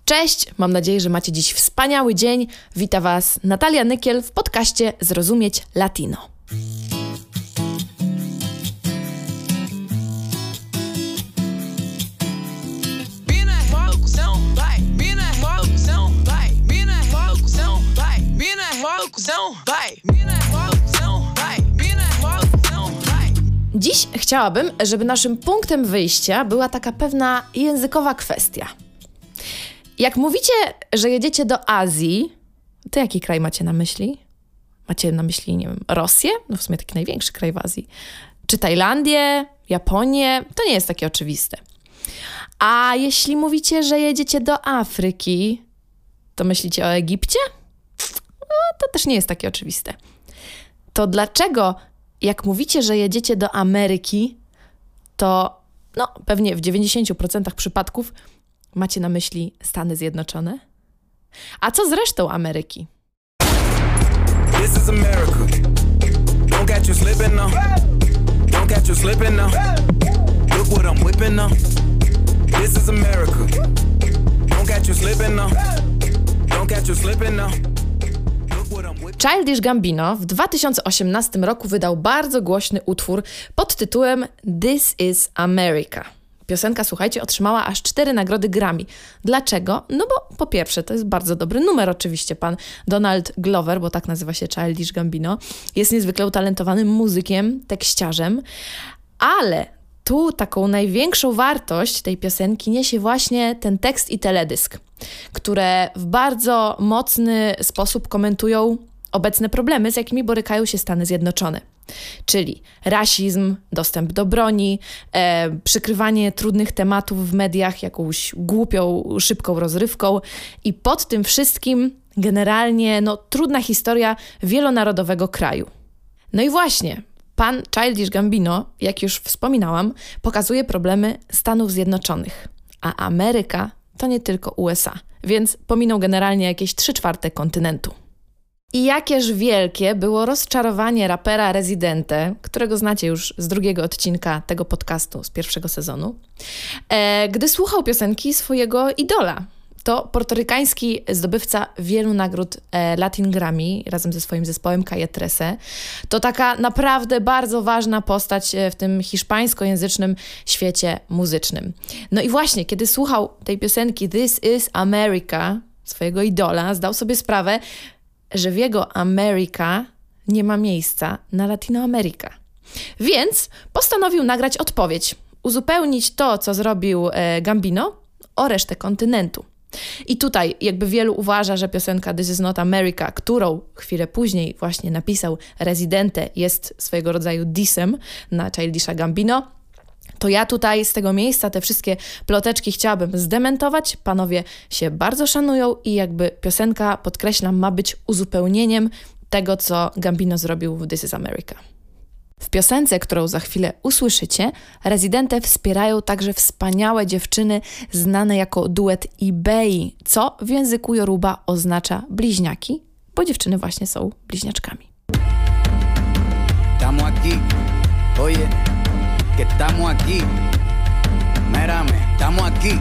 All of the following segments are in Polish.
Cześć, mam nadzieję, że macie dziś wspaniały dzień. Wita Was Natalia Nykiel w podcaście Zrozumieć Latino. Dziś chciałabym, żeby naszym punktem wyjścia była taka pewna językowa kwestia. Jak mówicie, że jedziecie do Azji, to jaki kraj macie na myśli? Macie na myśli, nie wiem, Rosję? No w sumie taki największy kraj w Azji. Czy Tajlandię, Japonię? To nie jest takie oczywiste. A jeśli mówicie, że jedziecie do Afryki, to myślicie o Egipcie? No, to też nie jest takie oczywiste. To dlaczego, jak mówicie, że jedziecie do Ameryki, to pewnie w 90% przypadków macie na myśli Stany Zjednoczone? A co z resztą Ameryki? This is America. Don't catch you slipping now. Don't catch you slipping now. Look what I'm whipping now. This is America. Don't catch you slipping now. Don't catch you slipping now. Childish Gambino w 2018 roku wydał bardzo głośny utwór pod tytułem This is America. Piosenka, słuchajcie, otrzymała aż 4 nagrody Grammy. Dlaczego? No bo po pierwsze, to jest bardzo dobry numer oczywiście. Pan Donald Glover, bo tak nazywa się Childish Gambino, jest niezwykle utalentowanym muzykiem, tekściarzem, ale tu taką największą wartość tej piosenki niesie właśnie ten tekst i teledysk, które w bardzo mocny sposób komentują obecne problemy, z jakimi borykają się Stany Zjednoczone. Czyli rasizm, dostęp do broni, przykrywanie trudnych tematów w mediach jakąś głupią, szybką rozrywką i pod tym wszystkim generalnie trudna historia wielonarodowego kraju. No i właśnie, pan Childish Gambino, jak już wspominałam, pokazuje problemy Stanów Zjednoczonych, a Ameryka to nie tylko USA, więc pominął generalnie jakieś 3/4 kontynentu. I jakież wielkie było rozczarowanie rapera Residente, którego znacie już z drugiego odcinka tego podcastu z pierwszego sezonu, gdy słuchał piosenki swojego idola. To portorykański zdobywca wielu nagród Latin Grammy razem ze swoim zespołem Calle 13. To taka naprawdę bardzo ważna postać w tym hiszpańskojęzycznym świecie muzycznym. No i właśnie, kiedy słuchał tej piosenki This is America, swojego idola, zdał sobie sprawę, że w jego Ameryka nie ma miejsca na Latinoamerykę. Więc postanowił nagrać odpowiedź, uzupełnić to, co zrobił Gambino, o resztę kontynentu. I tutaj jakby wielu uważa, że piosenka This is not America, którą chwilę później właśnie napisał Residente, jest swojego rodzaju dissem na Childisha Gambino, to ja tutaj z tego miejsca te wszystkie ploteczki chciałabym zdementować. Panowie się bardzo szanują i jakby piosenka, podkreślam, ma być uzupełnieniem tego, co Gambino zrobił w This is America. W piosence, którą za chwilę usłyszycie, Residente wspierają także wspaniałe dziewczyny znane jako duet eBay, co w języku Yoruba oznacza bliźniaki, bo dziewczyny właśnie są bliźniaczkami. Estamos aquí, oye, que estamos aquí, mírame, estamos aquí.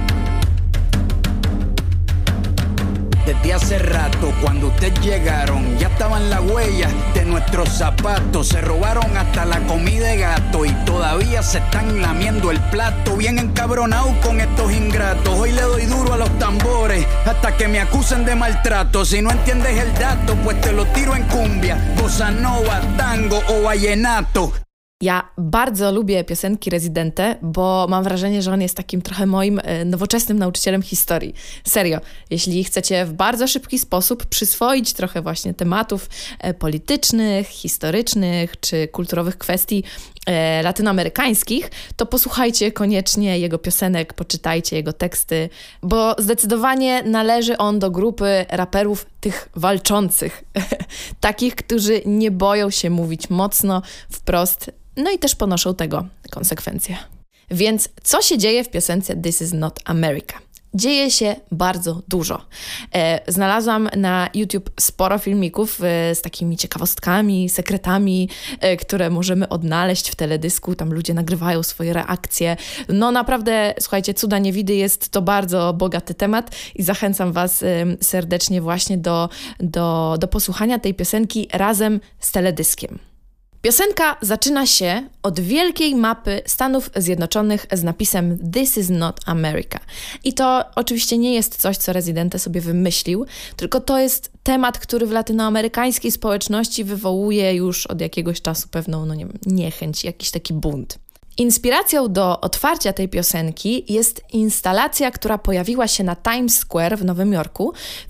Desde hace rato, cuando ustedes llegaron, ya estaban las huellas de nuestros zapatos. Se robaron hasta la comida de gato y todavía se están lamiendo el plato. Bien encabronado con estos ingratos. Hoy le doy duro a los tambores hasta que me acusen de maltrato. Si no entiendes el dato, pues te lo tiro en cumbia, bossa nova, tango o vallenato. Ja bardzo lubię piosenki Residente, bo mam wrażenie, że on jest takim trochę moim nowoczesnym nauczycielem historii. Serio, jeśli chcecie w bardzo szybki sposób przyswoić trochę właśnie tematów politycznych, historycznych czy kulturowych kwestii latynoamerykańskich, to posłuchajcie koniecznie jego piosenek, poczytajcie jego teksty, bo zdecydowanie należy on do grupy raperów tych walczących, takich, którzy nie boją się mówić mocno, wprost, no i też ponoszą tego konsekwencje. Więc co się dzieje w piosence This is not America? dzieje się bardzo dużo. Znalazłam na YouTube sporo filmików z takimi ciekawostkami, sekretami, które możemy odnaleźć w teledysku. Tam ludzie nagrywają swoje reakcje. No naprawdę, słuchajcie, cuda niewidy, jest to bardzo bogaty temat i zachęcam Was serdecznie właśnie do posłuchania tej piosenki razem z teledyskiem. Piosenka zaczyna się od wielkiej mapy Stanów Zjednoczonych z napisem This is not America. I to oczywiście nie jest coś, co Residente sobie wymyślił, tylko to jest temat, który w latynoamerykańskiej społeczności wywołuje już od jakiegoś czasu pewną, niechęć, jakiś taki bunt. Inspiracją do otwarcia tej piosenki jest instalacja, która pojawiła się na Times Square w Nowym Jorku w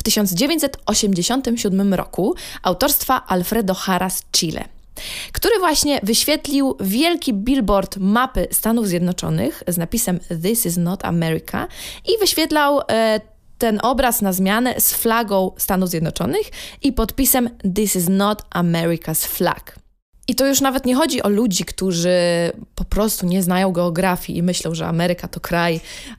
1987 roku autorstwa Alfredo Jara z Chile, który właśnie wyświetlił wielki billboard mapy Stanów Zjednoczonych z napisem This is not America i wyświetlał ten obraz na zmianę z flagą Stanów Zjednoczonych i podpisem This is not America's flag. I to już nawet nie chodzi o ludzi, którzy po prostu nie znają geografii i myślą, że Ameryka to kraj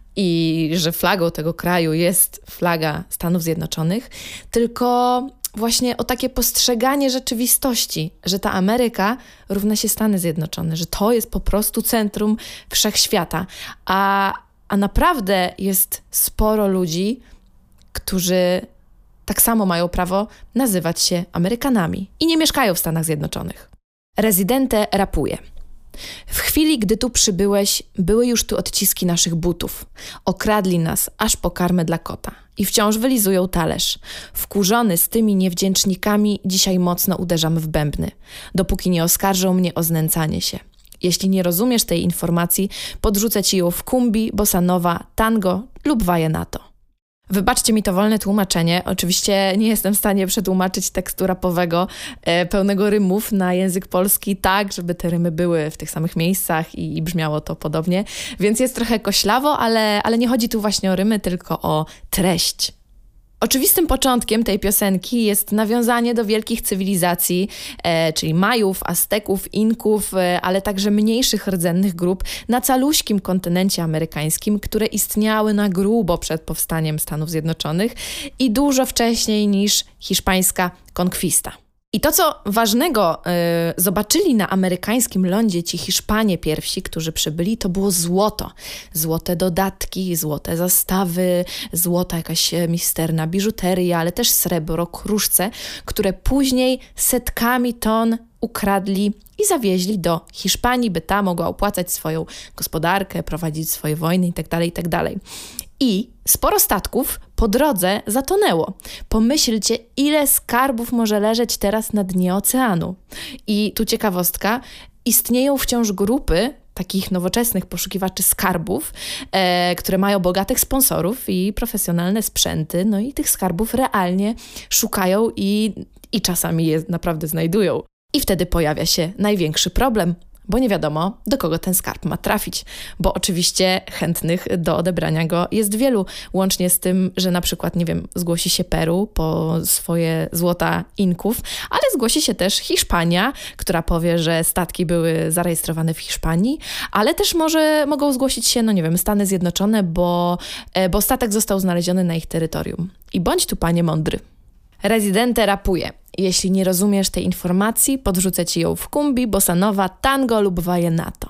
i że flagą tego kraju jest flaga Stanów Zjednoczonych, tylko właśnie o takie postrzeganie rzeczywistości, że ta Ameryka równa się Stany Zjednoczone, że to jest po prostu centrum wszechświata, a naprawdę jest sporo ludzi, którzy tak samo mają prawo nazywać się Amerykanami i nie mieszkają w Stanach Zjednoczonych. Residente rapuje. W chwili, gdy tu przybyłeś, były już tu odciski naszych butów. Okradli nas aż po karmę dla kota. I wciąż wylizują talerz. Wkurzony z tymi niewdzięcznikami, dzisiaj mocno uderzam w bębny. Dopóki nie oskarżą mnie o znęcanie się. Jeśli nie rozumiesz tej informacji, podrzucę ci ją w kumbi, bossa nova, tango lub vallenato. Wybaczcie mi to wolne tłumaczenie. Oczywiście nie jestem w stanie przetłumaczyć tekstu rapowego pełnego rymów na język polski tak, żeby te rymy były w tych samych miejscach i brzmiało to podobnie. Więc jest trochę koślawo, ale nie chodzi tu właśnie o rymy, tylko o treść. Oczywistym początkiem tej piosenki jest nawiązanie do wielkich cywilizacji, czyli Majów, Azteków, Inków, ale także mniejszych rdzennych grup na caluśkim kontynencie amerykańskim, które istniały na grubo przed powstaniem Stanów Zjednoczonych i dużo wcześniej niż hiszpańska konkwista. I to, co ważnego zobaczyli na amerykańskim lądzie ci Hiszpanie pierwsi, którzy przybyli, to było złoto. Złote dodatki, złote zastawy, złota jakaś misterna biżuteria, ale też srebro, kruszce, które później setkami ton ukradli i zawieźli do Hiszpanii, by ta mogła opłacać swoją gospodarkę, prowadzić swoje wojny itd. I sporo statków po drodze zatonęło. Pomyślcie, ile skarbów może leżeć teraz na dnie oceanu. I tu ciekawostka, istnieją wciąż grupy takich nowoczesnych poszukiwaczy skarbów, które mają bogatych sponsorów i profesjonalne sprzęty, no i tych skarbów realnie szukają i czasami je naprawdę znajdują. I wtedy pojawia się największy problem, bo nie wiadomo, do kogo ten skarb ma trafić, bo oczywiście chętnych do odebrania go jest wielu, łącznie z tym, że na przykład, zgłosi się Peru po swoje złota Inków, ale zgłosi się też Hiszpania, która powie, że statki były zarejestrowane w Hiszpanii, ale też mogą zgłosić się, Stany Zjednoczone, bo statek został znaleziony na ich terytorium. I bądź tu, panie mądry. Residente rapuje. Jeśli nie rozumiesz tej informacji, podrzucę ci ją w kumbi, bossa nova, tango lub vallenato.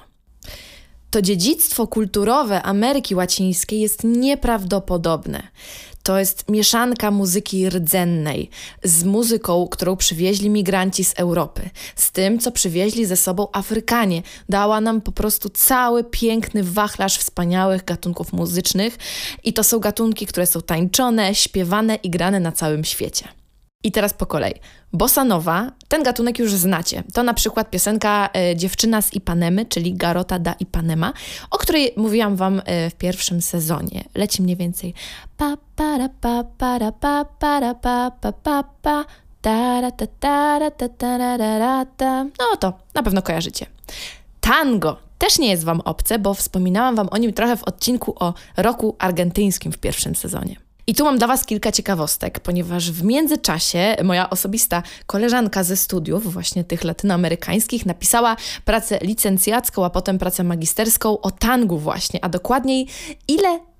To dziedzictwo kulturowe Ameryki Łacińskiej jest nieprawdopodobne. To jest mieszanka muzyki rdzennej z muzyką, którą przywieźli migranci z Europy, z tym, co przywieźli ze sobą Afrykanie. Dała nam po prostu cały piękny wachlarz wspaniałych gatunków muzycznych i to są gatunki, które są tańczone, śpiewane i grane na całym świecie. I teraz po kolei. Bossa nova, ten gatunek już znacie. To na przykład piosenka Dziewczyna z Ipanemy, czyli Garota da Ipanema, o której mówiłam wam w pierwszym sezonie. Leci mniej więcej pa para pa para pa para pa pa pa pa ta ta ta ta ta ta. No to na pewno kojarzycie. Tango też nie jest wam obce, bo wspominałam wam o nim trochę w odcinku o roku argentyńskim w pierwszym sezonie. I tu mam dla was kilka ciekawostek, ponieważ w międzyczasie moja osobista koleżanka ze studiów, właśnie tych latynoamerykańskich, napisała pracę licencjacką, a potem pracę magisterską o tangu właśnie, a dokładniej ile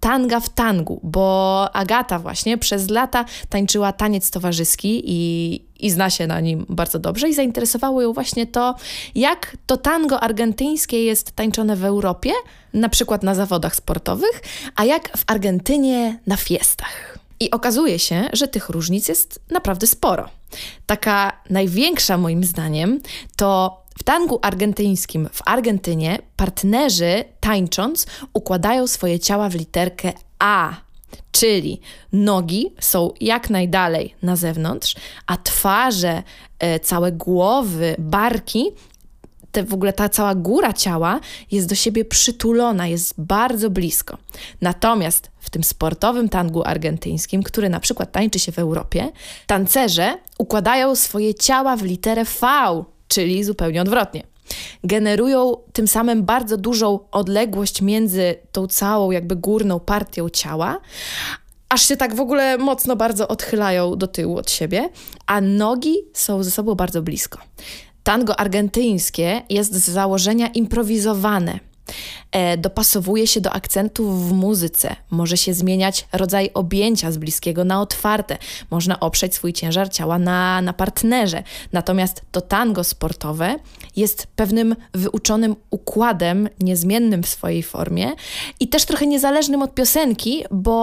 tanga w tangu, bo Agata właśnie przez lata tańczyła taniec towarzyski i zna się na nim bardzo dobrze i zainteresowało ją właśnie to, jak to tango argentyńskie jest tańczone w Europie, na przykład na zawodach sportowych, a jak w Argentynie na fiestach. I okazuje się, że tych różnic jest naprawdę sporo. Taka największa moim zdaniem to w tangu argentyńskim w Argentynie partnerzy tańcząc układają swoje ciała w literkę A, czyli nogi są jak najdalej na zewnątrz, a twarze, całe głowy, barki, w ogóle ta cała góra ciała jest do siebie przytulona, jest bardzo blisko. Natomiast w tym sportowym tangu argentyńskim, który na przykład tańczy się w Europie, tancerze układają swoje ciała w literę V, czyli zupełnie odwrotnie. Generują tym samym bardzo dużą odległość między tą całą jakby górną partią ciała, aż się tak w ogóle mocno bardzo odchylają do tyłu od siebie, a nogi są ze sobą bardzo blisko. Tango argentyńskie jest z założenia improwizowane. Dopasowuje się do akcentów w muzyce. Może się zmieniać rodzaj objęcia z bliskiego na otwarte. Można oprzeć swój ciężar ciała na partnerze. Natomiast to tango sportowe jest pewnym wyuczonym układem, niezmiennym w swojej formie i też trochę niezależnym od piosenki,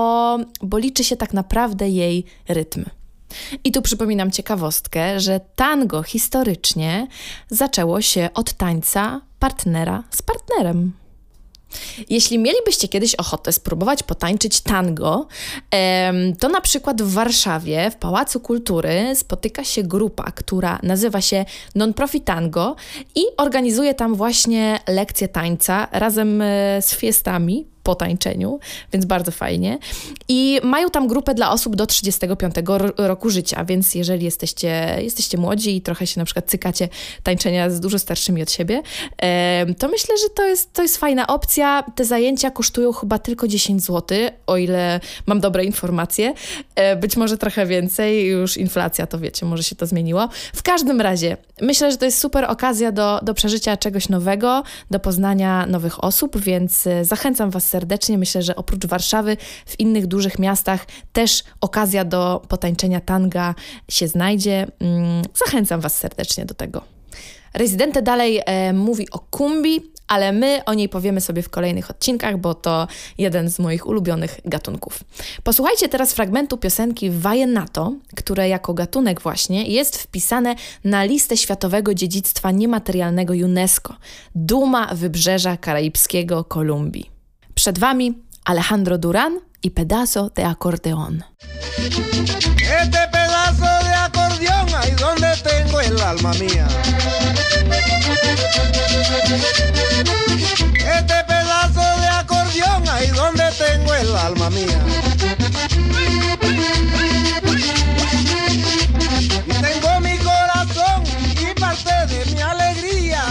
bo liczy się tak naprawdę jej rytm. I tu przypominam ciekawostkę, że tango historycznie zaczęło się od tańca partnera z partnerem. Jeśli mielibyście kiedyś ochotę spróbować potańczyć tango, to na przykład w Warszawie, w Pałacu Kultury spotyka się grupa, która nazywa się Non-Profit Tango i organizuje tam właśnie lekcje tańca razem z fiestami po tańczeniu, więc bardzo fajnie. I mają tam grupę dla osób do 35 roku życia, więc jeżeli jesteście młodzi i trochę się na przykład cykacie tańczenia z dużo starszymi od siebie, to myślę, że to jest fajna opcja. Te zajęcia kosztują chyba tylko 10 zł, o ile mam dobre informacje. Być może trochę więcej, już inflacja, to wiecie, może się to zmieniło. W każdym razie myślę, że to jest super okazja do przeżycia czegoś nowego, do poznania nowych osób, więc zachęcam Was serdecznie. Myślę, że oprócz Warszawy w innych dużych miastach też okazja do potańczenia tanga się znajdzie. Zachęcam Was serdecznie do tego. Residente dalej mówi o kumbi, ale my o niej powiemy sobie w kolejnych odcinkach, bo to jeden z moich ulubionych gatunków. Posłuchajcie teraz fragmentu piosenki Vallenato, które jako gatunek właśnie jest wpisane na listę Światowego Dziedzictwa Niematerialnego UNESCO. Duma Wybrzeża Karaibskiego Kolumbii. Przed Wami Alejandro Duran i Pedazo de Acordeón. Este pedazo de acordeón, ahí donde tengo el alma mía. Este pedazo de acordeón, ahí donde tengo el alma mía. Y tengo mi corazón y parte de mi alegría.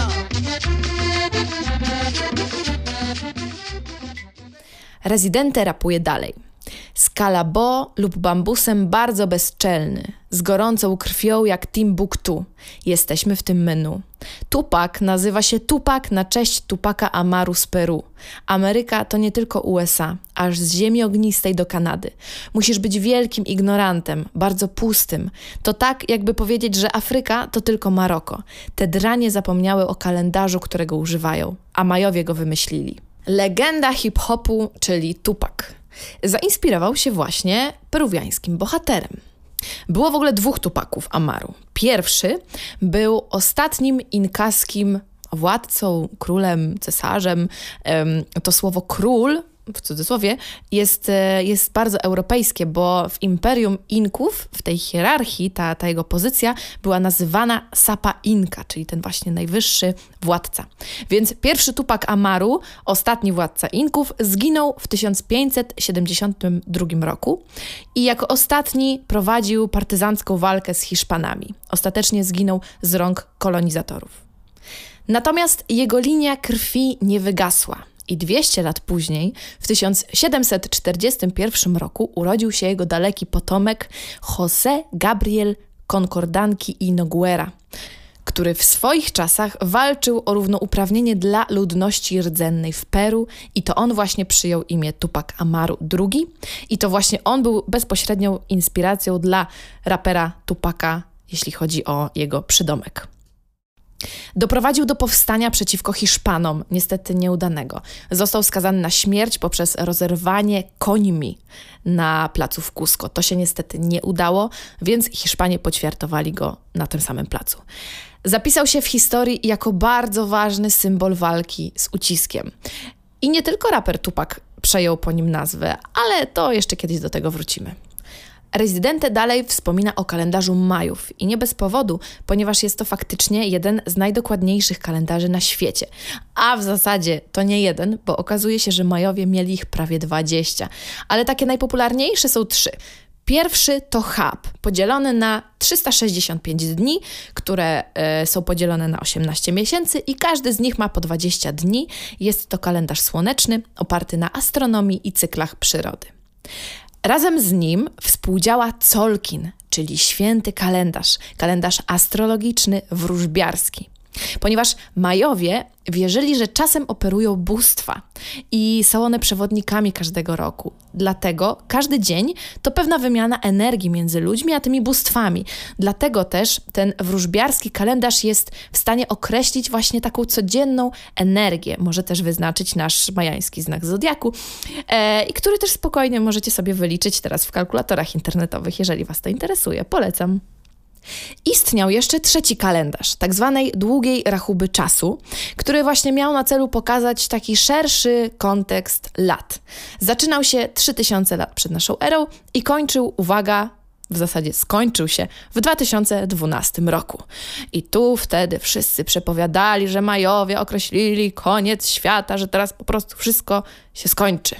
Residente rapuje dalej. Scalabo lub bambusem bardzo bezczelny, z gorącą krwią jak Timbuktu. Jesteśmy w tym menu. Tupac nazywa się Tupac na cześć Tupaca Amaru z Peru. Ameryka to nie tylko USA, aż z ziemi ognistej do Kanady. Musisz być wielkim ignorantem, bardzo pustym. To tak, jakby powiedzieć, że Afryka to tylko Maroko. Te dranie zapomniały o kalendarzu, którego używają, a Majowie go wymyślili. Legenda hip-hopu, czyli Tupac, zainspirował się właśnie peruwiańskim bohaterem. Było w ogóle 2 Tupaców Amaru. Pierwszy był ostatnim inkaskim władcą, królem, cesarzem. To słowo król, w cudzysłowie, jest bardzo europejskie, bo w imperium Inków, w tej hierarchii, ta jego pozycja była nazywana Sapa Inka, czyli ten właśnie najwyższy władca. Więc pierwszy Tupac Amaru, ostatni władca Inków, zginął w 1572 roku i jako ostatni prowadził partyzancką walkę z Hiszpanami. Ostatecznie zginął z rąk kolonizatorów. Natomiast jego linia krwi nie wygasła. I 200 lat później, w 1741 roku, urodził się jego daleki potomek José Gabriel Concordanqui y Noguera, który w swoich czasach walczył o równouprawnienie dla ludności rdzennej w Peru i to on właśnie przyjął imię Tupac Amaru II i to właśnie on był bezpośrednią inspiracją dla rapera Tupaca, jeśli chodzi o jego przydomek. Doprowadził do powstania przeciwko Hiszpanom, niestety nieudanego. Został skazany na śmierć poprzez rozerwanie końmi na placu w Cusco. To się niestety nie udało, więc Hiszpanie poćwiartowali go na tym samym placu. Zapisał się w historii jako bardzo ważny symbol walki z uciskiem. I nie tylko raper Tupac przejął po nim nazwę, ale to jeszcze kiedyś do tego wrócimy. Residente dalej wspomina o kalendarzu Majów i nie bez powodu, ponieważ jest to faktycznie jeden z najdokładniejszych kalendarzy na świecie. A w zasadzie to nie jeden, bo okazuje się, że Majowie mieli ich prawie 20, ale takie najpopularniejsze są 3. Pierwszy to Chab, podzielony na 365 dni, które są podzielone na 18 miesięcy i każdy z nich ma po 20 dni. Jest to kalendarz słoneczny, oparty na astronomii i cyklach przyrody. Razem z nim współdziała Tzolkin, czyli święty kalendarz astrologiczny wróżbiarski. Ponieważ Majowie wierzyli, że czasem operują bóstwa i są one przewodnikami każdego roku. Dlatego każdy dzień to pewna wymiana energii między ludźmi a tymi bóstwami. Dlatego też ten wróżbiarski kalendarz jest w stanie określić właśnie taką codzienną energię. Może też wyznaczyć nasz majański znak zodiaku, i który też spokojnie możecie sobie wyliczyć teraz w kalkulatorach internetowych, jeżeli Was to interesuje. Polecam. Istniał jeszcze 3 kalendarz, tak zwanej długiej rachuby czasu, który właśnie miał na celu pokazać taki szerszy kontekst lat. Zaczynał się 3000 lat przed naszą erą i kończył, uwaga, w zasadzie skończył się w 2012 roku. I tu wtedy wszyscy przepowiadali, że Majowie określili koniec świata, że teraz po prostu wszystko się skończy.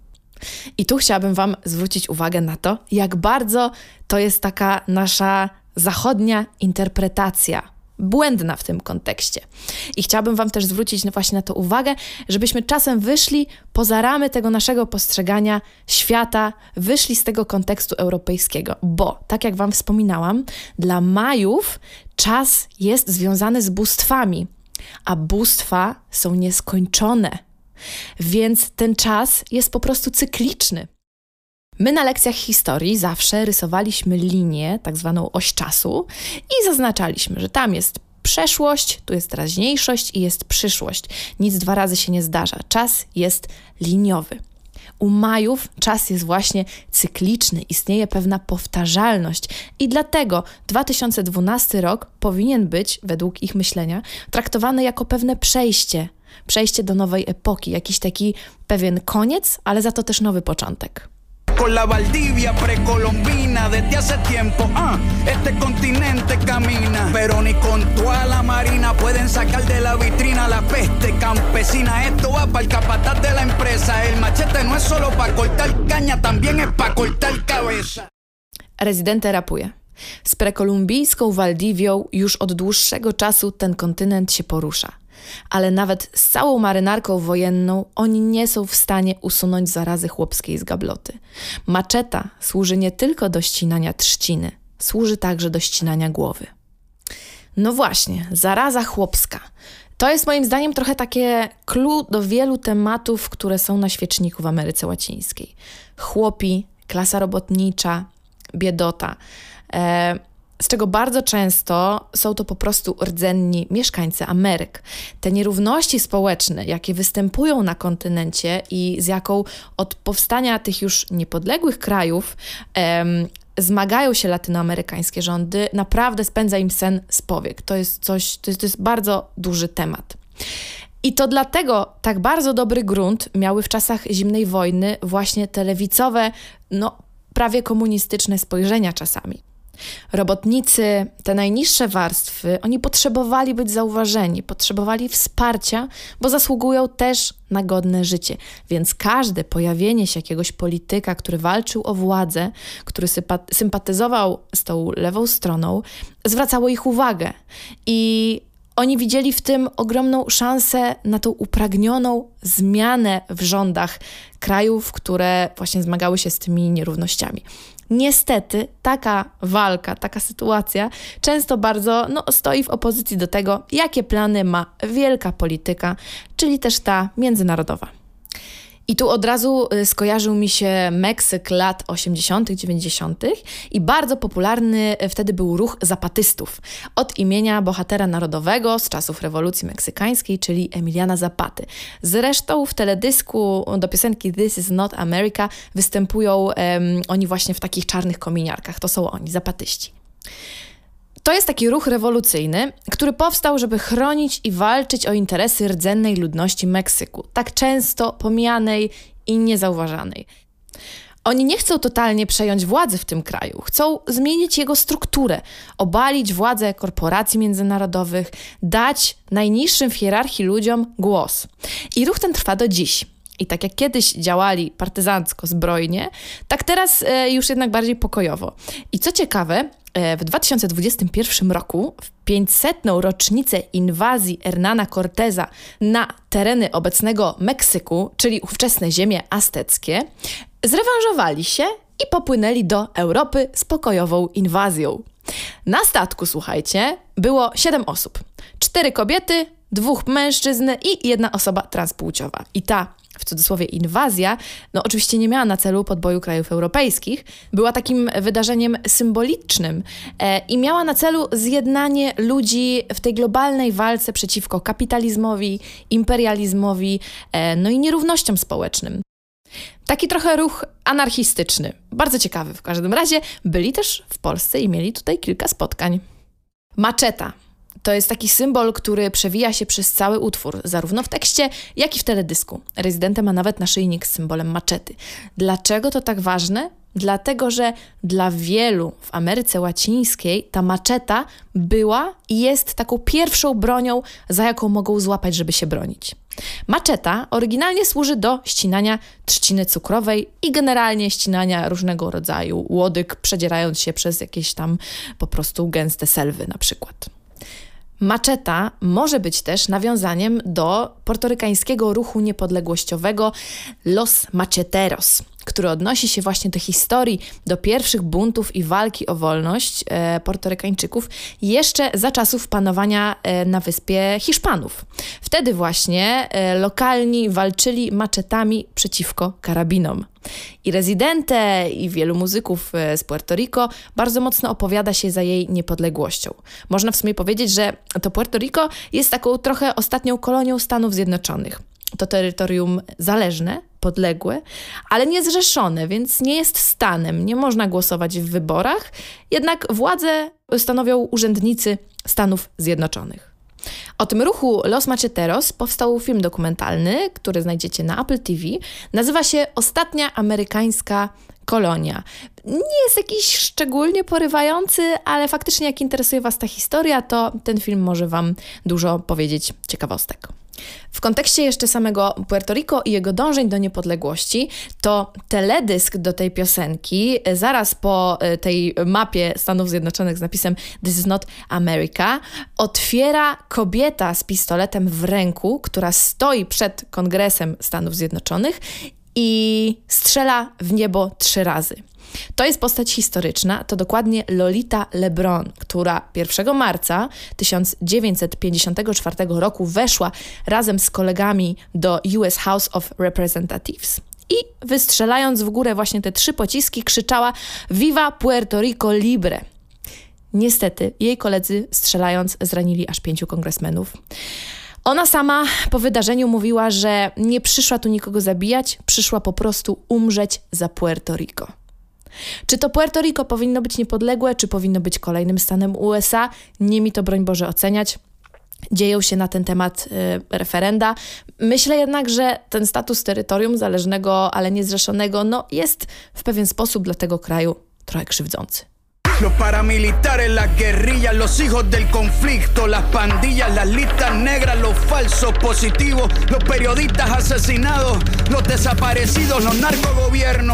I tu chciałabym Wam zwrócić uwagę na to, jak bardzo to jest taka nasza zachodnia interpretacja, błędna w tym kontekście. I chciałabym Wam też zwrócić właśnie na to uwagę, żebyśmy czasem wyszli poza ramy tego naszego postrzegania świata, wyszli z tego kontekstu europejskiego, bo, tak jak Wam wspominałam, dla Majów czas jest związany z bóstwami, a bóstwa są nieskończone, więc ten czas jest po prostu cykliczny. My na lekcjach historii zawsze rysowaliśmy linię, tak zwaną oś czasu i zaznaczaliśmy, że tam jest przeszłość, tu jest teraźniejszość i jest przyszłość. Nic 2 razy się nie zdarza. Czas jest liniowy. U Majów czas jest właśnie cykliczny, istnieje pewna powtarzalność i dlatego 2012 rok powinien być, według ich myślenia, traktowany jako pewne przejście do nowej epoki, jakiś taki pewien koniec, ale za to też nowy początek. Con la Valdivia precolombina desde hace tiempo, este continente camina, pero ni con toda la marina pueden sacar de la vitrina la peste campesina. Esto va para el capataz de la empresa, el machete no es solo para cortar caña, también es para cortar cabeza. Residente rapuje. Z prekolumbijską Waldiwią już od dłuższego czasu ten kontynent się porusza. Ale nawet z całą marynarką wojenną oni nie są w stanie usunąć zarazy chłopskiej z gabloty. Maczeta służy nie tylko do ścinania trzciny, służy także do ścinania głowy. No właśnie, zaraza chłopska. To jest moim zdaniem trochę takie clue do wielu tematów, które są na świeczniku w Ameryce Łacińskiej. Chłopi, klasa robotnicza, biedota. Z czego bardzo często są to po prostu rdzenni mieszkańcy Ameryk. Te nierówności społeczne, jakie występują na kontynencie i z jaką od powstania tych już niepodległych krajów zmagają się latynoamerykańskie rządy, naprawdę spędza im sen z powiek. To jest bardzo duży temat. I to dlatego tak bardzo dobry grunt miały w czasach zimnej wojny właśnie te lewicowe, prawie komunistyczne spojrzenia czasami. Robotnicy, te najniższe warstwy, oni potrzebowali być zauważeni, potrzebowali wsparcia, bo zasługują też na godne życie. Więc każde pojawienie się jakiegoś polityka, który walczył o władzę, który sympatyzował z tą lewą stroną, zwracało ich uwagę. I oni widzieli w tym ogromną szansę na tą upragnioną zmianę w rządach krajów, które właśnie zmagały się z tymi nierównościami. Niestety taka walka, taka sytuacja często bardzo stoi w opozycji do tego, jakie plany ma wielka polityka, czyli też ta międzynarodowa. I tu od razu skojarzył mi się Meksyk lat 80., 90. i bardzo popularny wtedy był ruch zapatystów od imienia bohatera narodowego z czasów rewolucji meksykańskiej, czyli Emiliana Zapaty. Zresztą w teledysku do piosenki This is not America występują oni właśnie w takich czarnych kominiarkach. To są oni, zapatyści. To jest taki ruch rewolucyjny, który powstał, żeby chronić i walczyć o interesy rdzennej ludności Meksyku, tak często pomijanej i niezauważanej. Oni nie chcą totalnie przejąć władzy w tym kraju, chcą zmienić jego strukturę, obalić władzę korporacji międzynarodowych, dać najniższym w hierarchii ludziom głos. I ruch ten trwa do dziś. I tak jak kiedyś działali partyzancko, zbrojnie, tak teraz już jednak bardziej pokojowo. I co ciekawe, w 2021 roku, w 500. rocznicę inwazji Hernana Corteza na tereny obecnego Meksyku, czyli ówczesne ziemie azteckie, zrewanżowali się i popłynęli do Europy z pokojową inwazją. Na statku, słuchajcie, było 7 osób. 4 kobiety, 2 mężczyzn i 1 osoba transpłciowa. I ta, w cudzysłowie, inwazja, oczywiście nie miała na celu podboju krajów europejskich, była takim wydarzeniem symbolicznym i miała na celu zjednanie ludzi w tej globalnej walce przeciwko kapitalizmowi, imperializmowi, i nierównościom społecznym. Taki trochę ruch anarchistyczny, bardzo ciekawy w każdym razie. Byli też w Polsce i mieli tutaj kilka spotkań. Maczeta. To jest taki symbol, który przewija się przez cały utwór, zarówno w tekście, jak i w teledysku. Rezydente ma nawet naszyjnik z symbolem maczety. Dlaczego to tak ważne? Dlatego, że dla wielu w Ameryce Łacińskiej ta maczeta była i jest taką pierwszą bronią, za jaką mogą złapać, żeby się bronić. Maczeta oryginalnie służy do ścinania trzciny cukrowej i generalnie ścinania różnego rodzaju łodyg, przedzierając się przez jakieś tam po prostu gęste selwy na przykład. Maczeta może być też nawiązaniem do portorykańskiego ruchu niepodległościowego Los Macheteros, który odnosi się właśnie do historii, do pierwszych buntów i walki o wolność Portorykańczyków jeszcze za czasów panowania na wyspie Hiszpanów. Wtedy właśnie lokalni walczyli maczetami przeciwko karabinom. I Rezydente i wielu muzyków z Puerto Rico bardzo mocno opowiada się za jej niepodległością. Można w sumie powiedzieć, że to Puerto Rico jest taką trochę ostatnią kolonią Stanów Zjednoczonych. To terytorium zależne, podległe, ale niezrzeszone, więc nie jest stanem, nie można głosować w wyborach, jednak władzę stanowią urzędnicy Stanów Zjednoczonych. O tym ruchu Los Macheteros powstał film dokumentalny, który znajdziecie na Apple TV. Nazywa się Ostatnia amerykańska kolonia. Nie jest jakiś szczególnie porywający, ale faktycznie jak interesuje Was ta historia, to ten film może Wam dużo powiedzieć ciekawostek. W kontekście jeszcze samego Puerto Rico i jego dążeń do niepodległości, to teledysk do tej piosenki, zaraz po tej mapie Stanów Zjednoczonych z napisem This is not America, otwiera kobieta z pistoletem w ręku, która stoi przed Kongresem Stanów Zjednoczonych i strzela w niebo 3 razy. To jest postać historyczna, to dokładnie Lolita LeBron, która 1 marca 1954 roku weszła razem z kolegami do US House of Representatives i wystrzelając w górę właśnie te 3 pociski krzyczała Viva Puerto Rico Libre. Niestety jej koledzy strzelając zranili aż 5 kongresmenów. Ona sama po wydarzeniu mówiła, że nie przyszła tu nikogo zabijać, przyszła po prostu umrzeć za Puerto Rico. Czy to Puerto Rico powinno być niepodległe, czy powinno być kolejnym stanem USA? Nie mi to, broń Boże, oceniać. Dzieją się na ten temat referenda. Myślę jednak, że ten status terytorium zależnego, ale niezrzeszonego, jest w pewien sposób dla tego kraju trochę krzywdzący. Los paramilitares, las guerrillas, los hijos del conflicto, las pandillas, las listas negras, los falsos positivos, los periodistas asesinados, los desaparecidos, los narcogobiernos, todo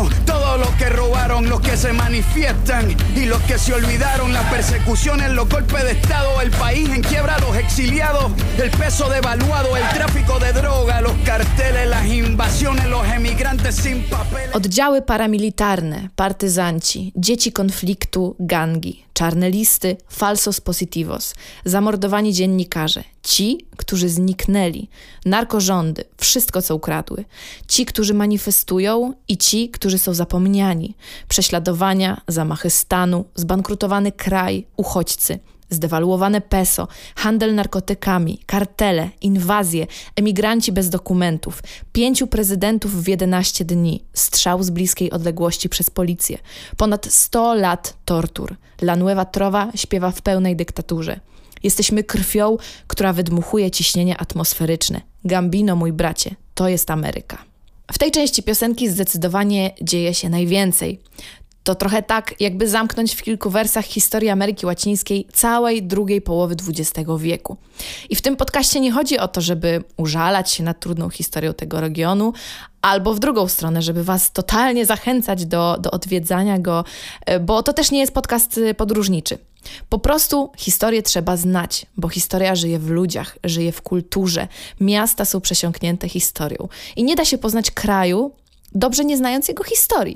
todos los que robaron, los que se manifiestan y los que se olvidaron, las persecuciones, los golpes de estado, el país en quiebra, los exiliados, el peso devaluado, el tráfico de droga, los carteles, las invasiones, los emigrantes sin papeles. Oddziały paramilitarne, partyzanci, dzieci konfliktu, gangi, czarne listy, falsos positivos, zamordowani dziennikarze, ci, którzy zniknęli, narkorządy, wszystko co ukradły, ci, którzy manifestują i ci, którzy są zapomniani, prześladowania, zamachy stanu, zbankrutowany kraj, uchodźcy, zdewaluowane peso, handel narkotykami, kartele, inwazje, emigranci bez dokumentów, 5 prezydentów w 11 dni, strzał z bliskiej odległości przez policję, ponad 100 lat tortur. La Nueva Trova śpiewa w pełnej dyktaturze. Jesteśmy krwią, która wydmuchuje ciśnienie atmosferyczne. Gambino, mój bracie, to jest Ameryka. W tej części piosenki zdecydowanie dzieje się najwięcej. To trochę tak, jakby zamknąć w kilku wersach historię Ameryki Łacińskiej całej drugiej połowy XX wieku. I w tym podcaście nie chodzi o to, żeby użalać się nad trudną historią tego regionu, albo w drugą stronę, żeby was totalnie zachęcać do odwiedzania go, bo to też nie jest podcast podróżniczy. Po prostu historię trzeba znać, bo historia żyje w ludziach, żyje w kulturze. Miasta są przesiąknięte historią. I nie da się poznać kraju, dobrze nie znając jego historii.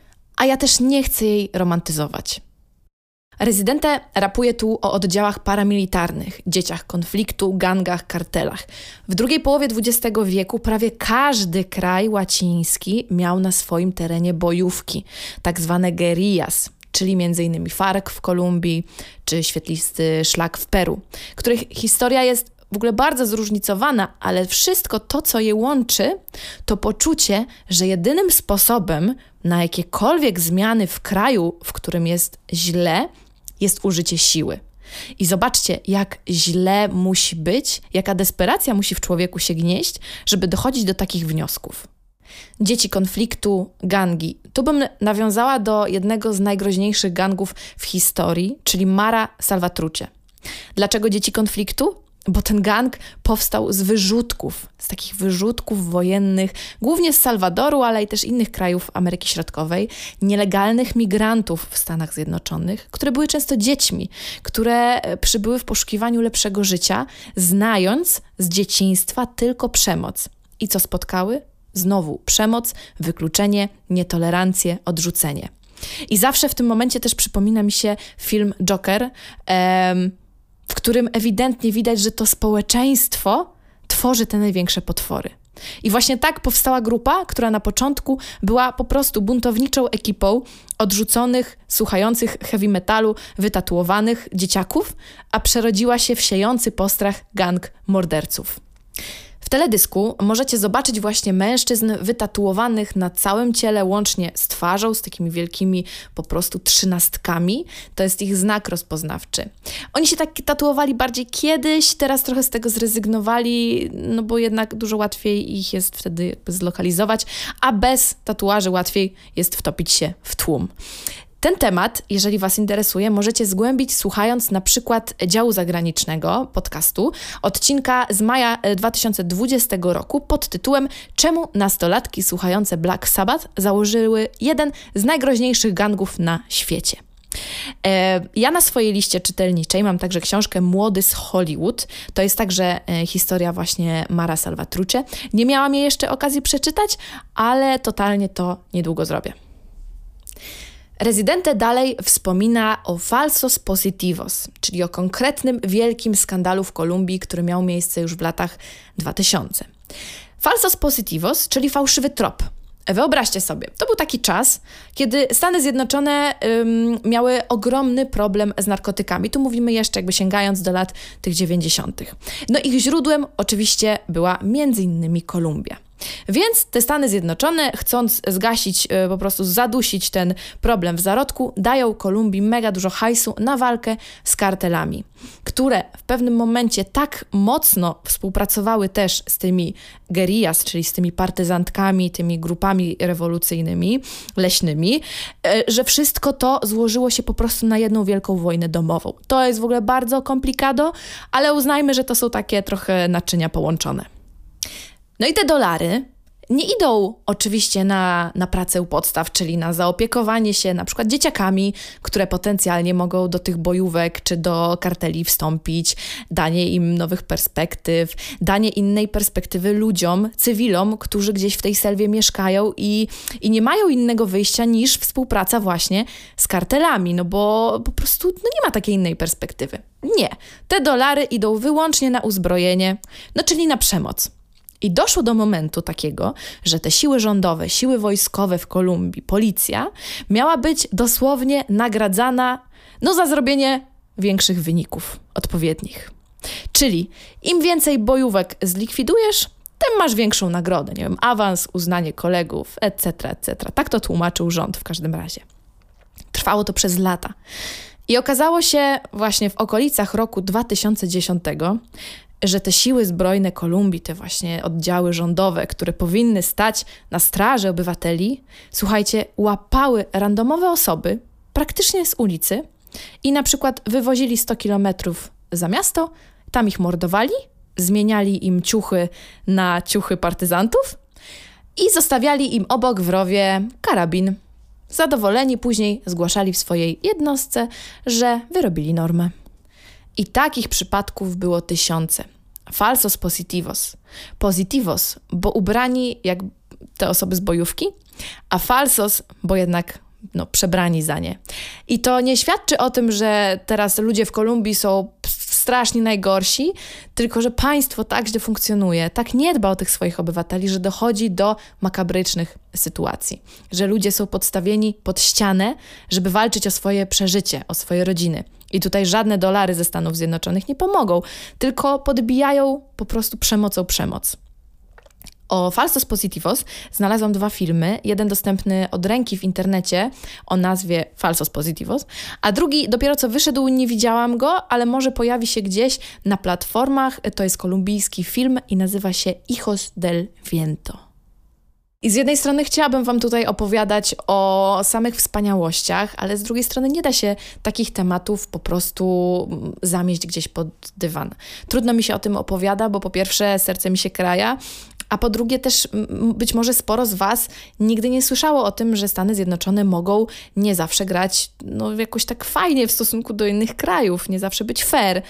A ja też nie chcę jej romantyzować. Residente rapuje tu o oddziałach paramilitarnych, dzieciach konfliktu, gangach, kartelach. W drugiej połowie XX wieku prawie każdy kraj łaciński miał na swoim terenie bojówki, tak zwane guerillas, czyli m.in. FARC w Kolumbii czy świetlisty szlak w Peru, których historia jest w ogóle bardzo zróżnicowana, ale wszystko to, co je łączy, to poczucie, że jedynym sposobem na jakiekolwiek zmiany w kraju, w którym jest źle, jest użycie siły. I zobaczcie, jak źle musi być, jaka desperacja musi w człowieku się gnieść, żeby dochodzić do takich wniosków. Dzieci konfliktu, gangi. Tu bym nawiązała do jednego z najgroźniejszych gangów w historii, czyli Mara Salvatruche. Dlaczego dzieci konfliktu? Bo ten gang powstał z wyrzutków, z takich wyrzutków wojennych, głównie z Salwadoru, ale i też innych krajów Ameryki Środkowej, nielegalnych migrantów w Stanach Zjednoczonych, które były często dziećmi, które przybyły w poszukiwaniu lepszego życia, znając z dzieciństwa tylko przemoc. I co spotkały? Znowu przemoc, wykluczenie, nietolerancję, odrzucenie. I zawsze w tym momencie też przypomina mi się film Joker, w którym ewidentnie widać, że to społeczeństwo tworzy te największe potwory. I właśnie tak powstała grupa, która na początku była po prostu buntowniczą ekipą odrzuconych, słuchających heavy metalu, wytatuowanych dzieciaków, a przerodziła się w siejący postrach gang morderców. W teledysku możecie zobaczyć właśnie mężczyzn wytatuowanych na całym ciele, łącznie z twarzą, z takimi wielkimi po prostu 13. To jest ich znak rozpoznawczy. Oni się tak tatuowali bardziej kiedyś, teraz trochę z tego zrezygnowali, no bo jednak dużo łatwiej ich jest wtedy jakby zlokalizować, a bez tatuaży łatwiej jest wtopić się w tłum. Ten temat, jeżeli was interesuje, możecie zgłębić słuchając na przykład działu zagranicznego podcastu, odcinka z maja 2020 roku pod tytułem Czemu nastolatki słuchające Black Sabbath założyły jeden z najgroźniejszych gangów na świecie. Ja na swojej liście czytelniczej mam także książkę Młody z Hollywood. To jest także historia właśnie Mara Salvatruche. Nie miałam jej jeszcze okazji przeczytać, ale totalnie to niedługo zrobię. Residente dalej wspomina o falsos positivos, czyli o konkretnym wielkim skandalu w Kolumbii, który miał miejsce już w latach 2000. Falsos positivos, czyli fałszywy trop. Wyobraźcie sobie, to był taki czas, kiedy Stany Zjednoczone miały ogromny problem z narkotykami. Tu mówimy jeszcze jakby sięgając do lat tych 90. No ich źródłem oczywiście była m.in. Kolumbia. Więc te Stany Zjednoczone, chcąc zgasić, po prostu zadusić ten problem w zarodku, dają Kolumbii mega dużo hajsu na walkę z kartelami, które w pewnym momencie tak mocno współpracowały też z tymi guerillas, czyli z tymi partyzantkami, tymi grupami rewolucyjnymi, leśnymi, że wszystko to złożyło się po prostu na jedną wielką wojnę domową. To jest w ogóle bardzo komplikado, ale uznajmy, że to są takie trochę naczynia połączone. No i te dolary, nie idą oczywiście na pracę u podstaw, czyli na zaopiekowanie się na przykład dzieciakami, które potencjalnie mogą do tych bojówek czy do karteli wstąpić, danie im nowych perspektyw, danie innej perspektywy ludziom, cywilom, którzy gdzieś w tej selwie mieszkają i nie mają innego wyjścia niż współpraca właśnie z kartelami, no bo po prostu nie ma takiej innej perspektywy. Nie, te dolary idą wyłącznie na uzbrojenie, no czyli na przemoc. I doszło do momentu takiego, że te siły rządowe, siły wojskowe w Kolumbii, policja, miała być dosłownie nagradzana za zrobienie większych wyników odpowiednich. Czyli im więcej bojówek zlikwidujesz, tym masz większą nagrodę, nie wiem, awans, uznanie kolegów, etc., etc. Tak to tłumaczył rząd w każdym razie. Trwało to przez lata. I okazało się właśnie w okolicach roku 2010, że te siły zbrojne Kolumbii, te właśnie oddziały rządowe, które powinny stać na straży obywateli, słuchajcie, łapały randomowe osoby praktycznie z ulicy i na przykład wywozili 100 kilometrów za miasto, tam ich mordowali, zmieniali im ciuchy na ciuchy partyzantów i zostawiali im obok w rowie karabin. Zadowoleni później zgłaszali w swojej jednostce, że wyrobili normę. I takich przypadków było tysiące. Falsos positivos. Positivos, bo ubrani jak te osoby z bojówki, a falsos, bo jednak przebrani za nie. I to nie świadczy o tym, że teraz ludzie w Kolumbii są strasznie najgorsi, tylko że państwo tak źle funkcjonuje, tak nie dba o tych swoich obywateli, że dochodzi do makabrycznych sytuacji. Że ludzie są podstawieni pod ścianę, żeby walczyć o swoje przeżycie, o swoje rodziny. I tutaj żadne dolary ze Stanów Zjednoczonych nie pomogą, tylko podbijają po prostu przemocą przemoc. O Falsos Positivos znalazłam 2 filmy. Jeden dostępny od ręki w internecie o nazwie Falsos Positivos, a drugi dopiero co wyszedł, nie widziałam go, ale może pojawi się gdzieś na platformach. To jest kolumbijski film i nazywa się Hijos del Viento. I z jednej strony chciałabym wam tutaj opowiadać o samych wspaniałościach, ale z drugiej strony nie da się takich tematów po prostu zamieść gdzieś pod dywan. Trudno mi się o tym opowiada, bo po pierwsze serce mi się kraja, a po drugie też być może sporo z was nigdy nie słyszało o tym, że Stany Zjednoczone mogą nie zawsze grać jakoś tak fajnie w stosunku do innych krajów, nie zawsze być fair.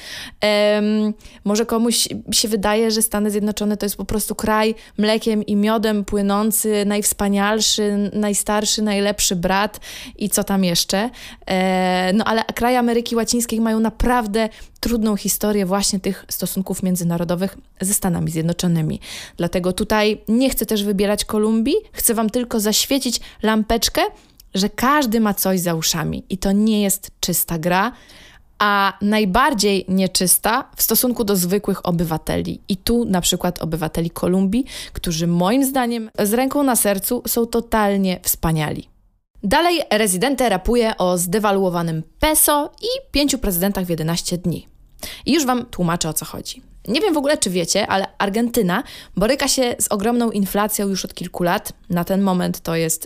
Może komuś się wydaje, że Stany Zjednoczone to jest po prostu kraj mlekiem i miodem płynący, najwspanialszy, najstarszy, najlepszy brat i co tam jeszcze. Ale kraje Ameryki Łacińskiej mają naprawdę trudną historię właśnie tych stosunków międzynarodowych ze Stanami Zjednoczonymi. Dlatego tutaj nie chcę też wybierać Kolumbii, chcę wam tylko zaświecić lampeczkę, że każdy ma coś za uszami i to nie jest czysta gra, a najbardziej nieczysta w stosunku do zwykłych obywateli. I tu na przykład obywateli Kolumbii, którzy moim zdaniem z ręką na sercu są totalnie wspaniali. Dalej Residente rapuje o zdewaluowanym peso i 5 prezydentach w 11 dni. I już wam tłumaczę, o co chodzi. Nie wiem w ogóle, czy wiecie, ale Argentyna boryka się z ogromną inflacją już od kilku lat. Na ten moment to jest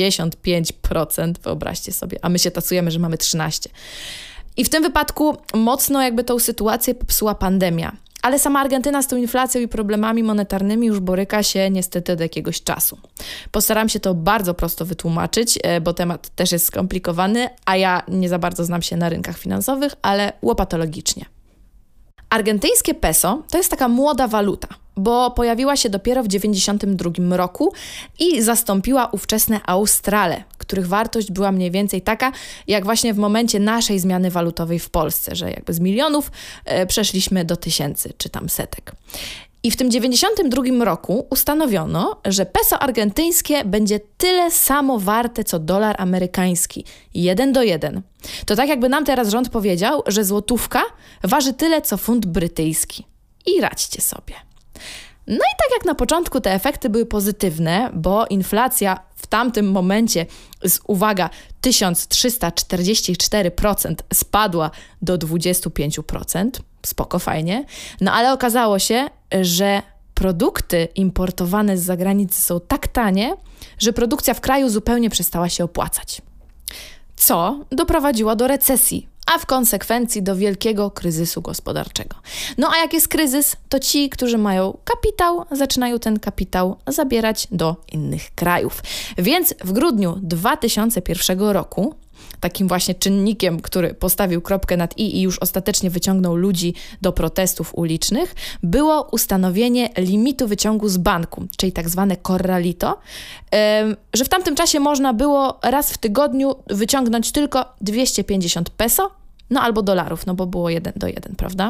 95%, wyobraźcie sobie, a my się tacujemy, że mamy 13%. I w tym wypadku mocno tą sytuację popsuła pandemia. Ale sama Argentyna z tą inflacją i problemami monetarnymi już boryka się niestety od jakiegoś czasu. Postaram się to bardzo prosto wytłumaczyć, bo temat też jest skomplikowany, a ja nie za bardzo znam się na rynkach finansowych, ale łopatologicznie. Argentyńskie peso to jest taka młoda waluta, bo pojawiła się dopiero w 1992 roku i zastąpiła ówczesne australe, których wartość była mniej więcej taka, jak właśnie w momencie naszej zmiany walutowej w Polsce, że z milionów przeszliśmy do tysięcy czy tam setek. I w tym 1992 roku ustanowiono, że peso argentyńskie będzie tyle samo warte, co dolar amerykański. 1:1. To tak jakby nam teraz rząd powiedział, że złotówka waży tyle, co funt brytyjski. I radźcie sobie. No i tak jak na początku te efekty były pozytywne, bo inflacja w tamtym momencie z, uwaga, 1344% spadła do 25%, spoko, fajnie, no ale okazało się, że produkty importowane z zagranicy są tak tanie, że produkcja w kraju zupełnie przestała się opłacać. Co doprowadziło do recesji, a w konsekwencji do wielkiego kryzysu gospodarczego. No a jak jest kryzys, to ci, którzy mają kapitał, zaczynają ten kapitał zabierać do innych krajów. Więc w grudniu 2001 roku takim właśnie czynnikiem, który postawił kropkę nad i już ostatecznie wyciągnął ludzi do protestów ulicznych, było ustanowienie limitu wyciągu z banku, czyli tak zwane corralito, że w tamtym czasie można było raz w tygodniu wyciągnąć tylko 250 peso, no albo dolarów, no bo było 1:1, prawda?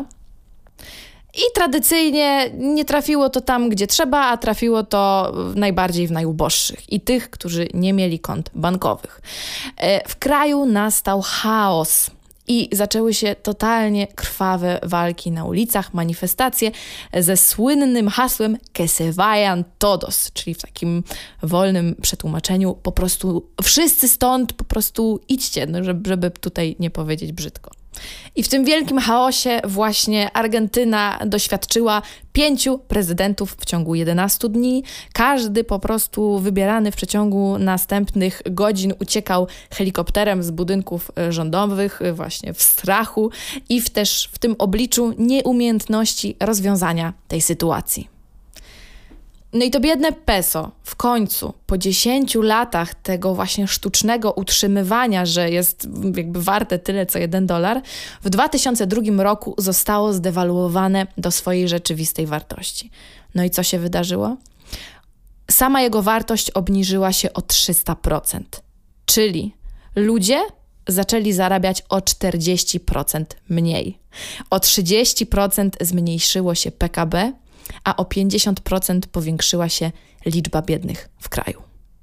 I tradycyjnie nie trafiło to tam, gdzie trzeba, a trafiło to najbardziej w najuboższych i tych, którzy nie mieli kont bankowych. W kraju nastał chaos i zaczęły się totalnie krwawe walki na ulicach, manifestacje ze słynnym hasłem "Que se vayan todos", czyli w takim wolnym przetłumaczeniu po prostu wszyscy stąd, po prostu idźcie, no żeby tutaj nie powiedzieć brzydko. I w tym wielkim chaosie właśnie Argentyna doświadczyła 5 prezydentów w ciągu 11 dni. Każdy po prostu wybierany w przeciągu następnych godzin uciekał helikopterem z budynków rządowych właśnie w strachu i też w tym obliczu nieumiejętności rozwiązania tej sytuacji. No i to biedne peso w końcu, po 10 latach tego właśnie sztucznego utrzymywania, że jest jakby warte tyle co $1, w 2002 roku zostało zdewaluowane do swojej rzeczywistej wartości. No i co się wydarzyło? Sama jego wartość obniżyła się o 300%, czyli ludzie zaczęli zarabiać o 40% mniej. O 30% zmniejszyło się PKB, a o 50% powiększyła się liczba biednych w kraju.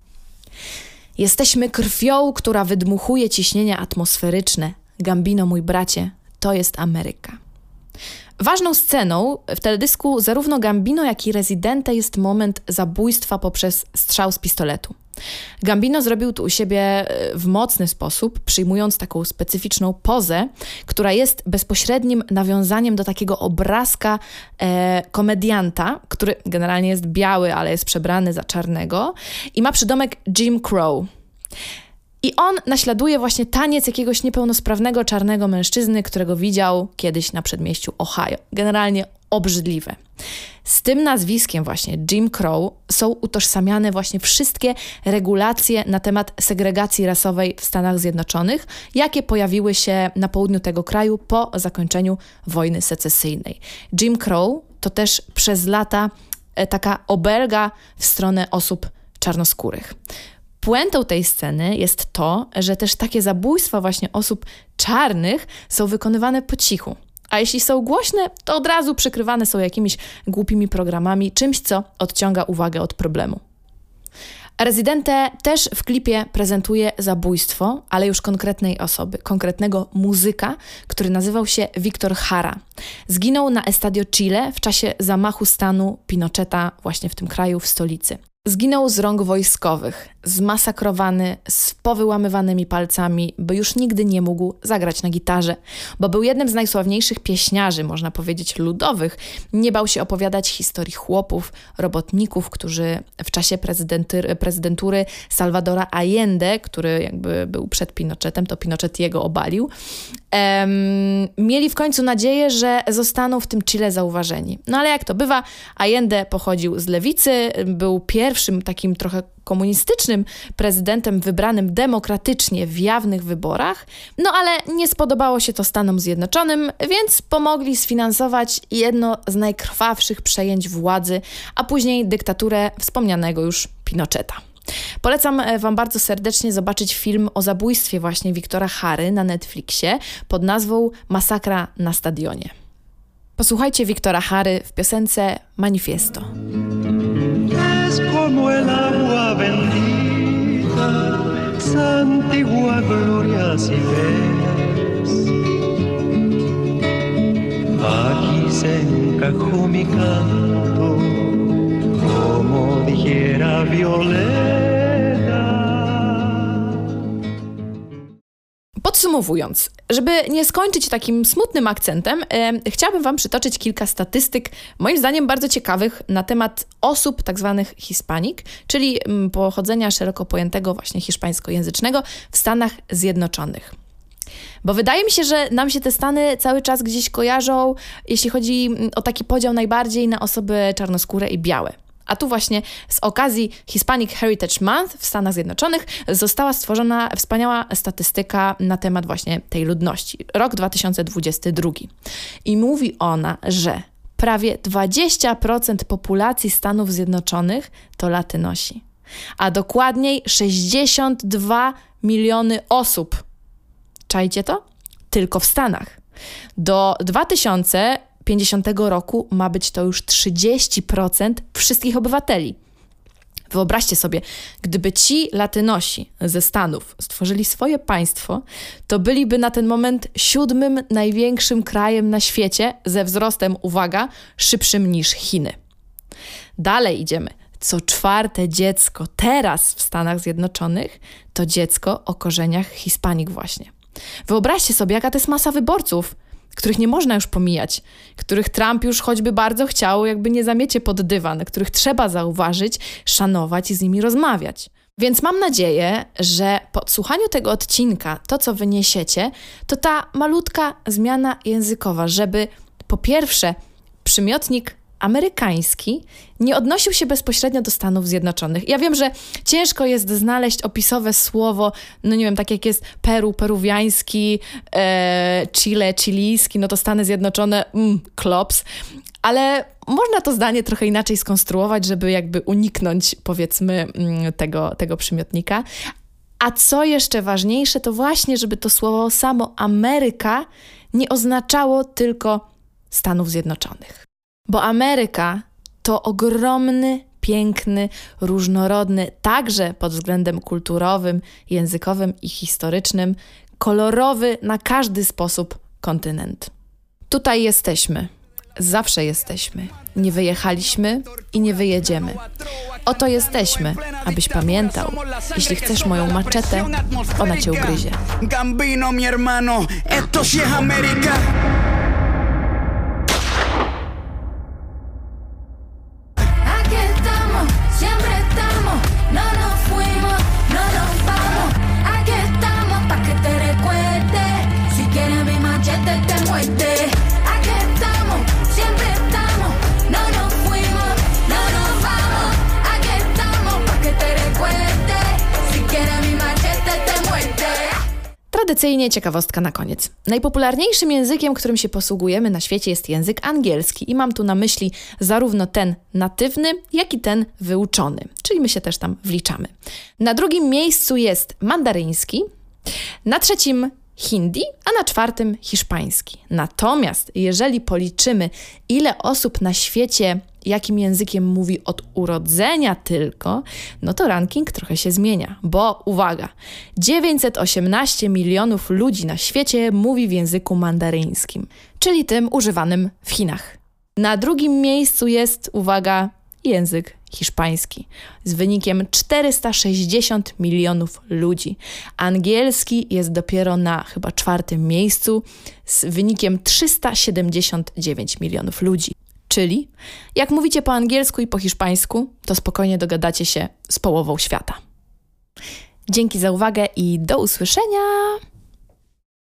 Jesteśmy krwią, która wydmuchuje ciśnienia atmosferyczne. Gambino, mój bracie, to jest Ameryka. Ważną sceną w teledysku zarówno Gambino, jak i Residente jest moment zabójstwa poprzez strzał z pistoletu. Gambino zrobił to u siebie w mocny sposób, przyjmując taką specyficzną pozę, która jest bezpośrednim nawiązaniem do takiego obrazka komedianta, który generalnie jest biały, ale jest przebrany za czarnego i ma przydomek Jim Crow. I on naśladuje właśnie taniec jakiegoś niepełnosprawnego czarnego mężczyzny, którego widział kiedyś na przedmieściu Ohio. Generalnie obrzydliwe. Z tym nazwiskiem właśnie Jim Crow są utożsamiane właśnie wszystkie regulacje na temat segregacji rasowej w Stanach Zjednoczonych, jakie pojawiły się na południu tego kraju po zakończeniu wojny secesyjnej. Jim Crow to też przez lata taka obelga w stronę osób czarnoskórych. Puentą tej sceny jest to, że też takie zabójstwa właśnie osób czarnych są wykonywane po cichu. A jeśli są głośne, to od razu przykrywane są jakimiś głupimi programami, czymś, co odciąga uwagę od problemu. Residente też w klipie prezentuje zabójstwo, ale już konkretnej osoby, konkretnego muzyka, który nazywał się Victor Jara. Zginął na Estadio Chile w czasie zamachu stanu Pinocheta właśnie w tym kraju, w stolicy. Zginął z rąk wojskowych, zmasakrowany, z powyłamywanymi palcami, by już nigdy nie mógł zagrać na gitarze, bo był jednym z najsławniejszych pieśniarzy, można powiedzieć ludowych. Nie bał się opowiadać historii chłopów, robotników, którzy w czasie prezydentury Salvadora Allende, który jakby był przed Pinochetem, to Pinochet jego obalił, mieli w końcu nadzieję, że zostaną w tym Chile zauważeni. No ale jak to bywa, Allende pochodził z lewicy, był pierwszym takim trochę komunistycznym prezydentem wybranym demokratycznie w jawnych wyborach, no ale nie spodobało się to Stanom Zjednoczonym, więc pomogli sfinansować jedno z najkrwawszych przejęć władzy, a później dyktaturę wspomnianego już Pinocheta. Polecam wam bardzo serdecznie zobaczyć film o zabójstwie właśnie Victora Jary na Netflixie pod nazwą Masakra na stadionie. Posłuchajcie Victora Jary w piosence Manifiesto. Es como el agua bendita, santigua gloria si ves. Aquí se encajó mi canto, como dijera Violeta. Podsumowując, żeby nie skończyć takim smutnym akcentem, chciałabym wam przytoczyć kilka statystyk, moim zdaniem bardzo ciekawych, na temat osób tak zwanych Hispanic, czyli pochodzenia szeroko pojętego właśnie hiszpańskojęzycznego w Stanach Zjednoczonych. Bo wydaje mi się, że nam się te Stany cały czas gdzieś kojarzą, jeśli chodzi o taki podział najbardziej na osoby czarnoskóre i białe. A tu właśnie z okazji Hispanic Heritage Month w Stanach Zjednoczonych została stworzona wspaniała statystyka na temat właśnie tej ludności. Rok 2022. I mówi ona, że prawie 20% populacji Stanów Zjednoczonych to Latynosi, a dokładniej 62 miliony osób. Czajcie to? Tylko w Stanach. Do 2050 roku ma być to już 30% wszystkich obywateli. Wyobraźcie sobie, gdyby ci Latynosi ze Stanów stworzyli swoje państwo, to byliby na ten moment 7. największym krajem na świecie ze wzrostem, uwaga, szybszym niż Chiny. Dalej idziemy. Co 4. dziecko teraz w Stanach Zjednoczonych to dziecko o korzeniach Hispanic właśnie. Wyobraźcie sobie, jaka to jest masa wyborców, których nie można już pomijać, których Trump już choćby bardzo chciał, jakby nie zamiecie pod dywan, których trzeba zauważyć, szanować i z nimi rozmawiać. Więc mam nadzieję, że po odsłuchaniu tego odcinka to, co wyniesiecie, to ta malutka zmiana językowa, żeby po pierwsze przymiotnik amerykański nie odnosił się bezpośrednio do Stanów Zjednoczonych. Ja wiem, że ciężko jest znaleźć opisowe słowo, no nie wiem, tak jak jest Peru, peruwiański, Chile, chilijski, no to Stany Zjednoczone, klops, ale można to zdanie trochę inaczej skonstruować, żeby jakby uniknąć, powiedzmy, tego przymiotnika. A co jeszcze ważniejsze, to właśnie, żeby to słowo samo Ameryka nie oznaczało tylko Stanów Zjednoczonych. Bo Ameryka to ogromny, piękny, różnorodny, także pod względem kulturowym, językowym i historycznym, kolorowy na każdy sposób kontynent. Tutaj jesteśmy, zawsze jesteśmy, nie wyjechaliśmy i nie wyjedziemy. Oto jesteśmy, abyś pamiętał, jeśli chcesz moją maczetę, ona cię ugryzie. Gambino, mi hermano, esto sí es América. Tradycyjnie ciekawostka na koniec. Najpopularniejszym językiem, którym się posługujemy na świecie, jest język angielski i mam tu na myśli zarówno ten natywny, jak i ten wyuczony, czyli my się też tam wliczamy. Na 2. miejscu jest mandaryński, na 3. hindi, a na 4. hiszpański. Natomiast jeżeli policzymy, ile osób na świecie jakim językiem mówi od urodzenia tylko, no to ranking trochę się zmienia, bo uwaga, 918 milionów ludzi na świecie mówi w języku mandaryńskim, czyli tym używanym w Chinach. Na 2. miejscu jest, uwaga, język hiszpański z wynikiem 460 milionów ludzi. Angielski jest dopiero na chyba 4. miejscu z wynikiem 379 milionów ludzi. Czyli jak mówicie po angielsku i po hiszpańsku, to spokojnie dogadacie się z połową świata. Dzięki za uwagę i do usłyszenia!